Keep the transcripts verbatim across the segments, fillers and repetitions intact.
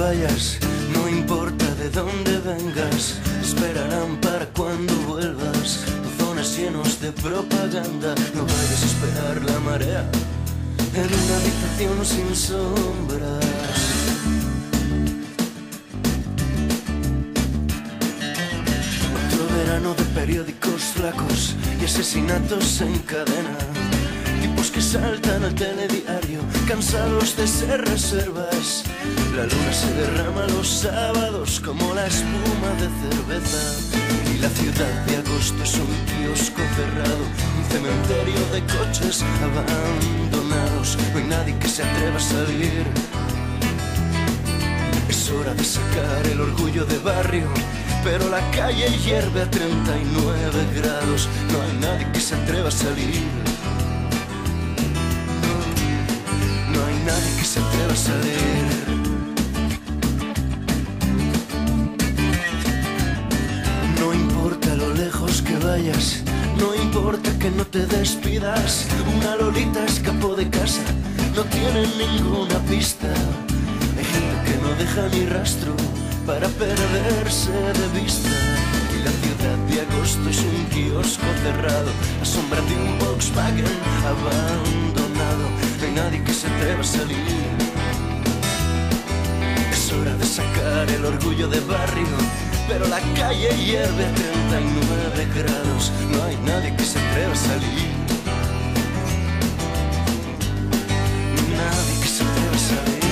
vayas, no importa de dónde vengas, esperarán para cuando vuelvas. Buzones llenos de propaganda, no vayas a esperar la marea en una habitación sin sombras. Otro verano de periódicos flacos y asesinatos en cadena. Tipos que saltan al telediario, cansados de ser reservas. La luna se derrama los sábados como la espuma de cerveza. Y la ciudad de agosto es un kiosco cerrado, un cementerio de coches abandonados. No hay nadie que se atreva a salir. Es hora de sacar el orgullo de barrio, pero la calle hierve a treinta y nueve grados. No hay nadie que se atreva a salir. No, no hay nadie que se atreva a salir. No importa lo lejos que vayas, no importa que no te despidas. Una lolita escapó de casa, no tiene ninguna pista. Hay gente que no deja ni rastro para perderse de vista. Y la ciudad de agosto es un kiosco cerrado, la sombra de un Volkswagen abandonado. No hay nadie que se atreva a salir. Es hora de sacar el orgullo de barrio, pero la calle hierve a treinta y nueve grados. No hay nadie que se atreva a salir. Nadie que se atreva a salir.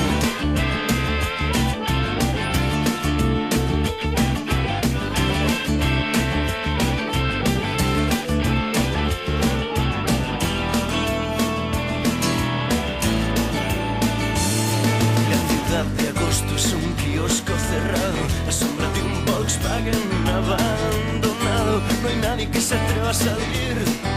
De agosto es un kiosco cerrado, la sombra de un Volkswagen abandonado. No hay nadie que se atreva a salir.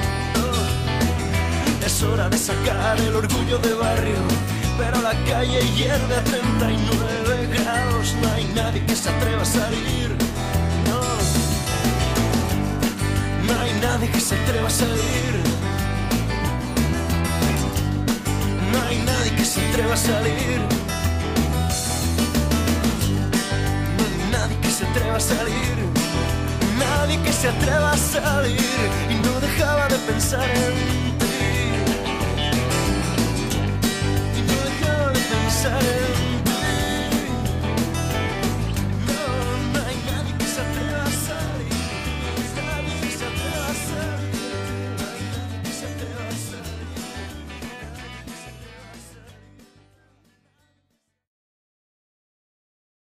Oh. Es hora de sacar el orgullo de barrio, pero la calle hierve a treinta y nueve grados. No hay nadie que se atreva a salir. No, no hay nadie que se atreva a salir. No hay nadie que se atreva a salir. Nadie que se atreva a salir, nadie que se atreva a salir. Y no dejaba de pensar en ti, y no dejaba de pensar en ti.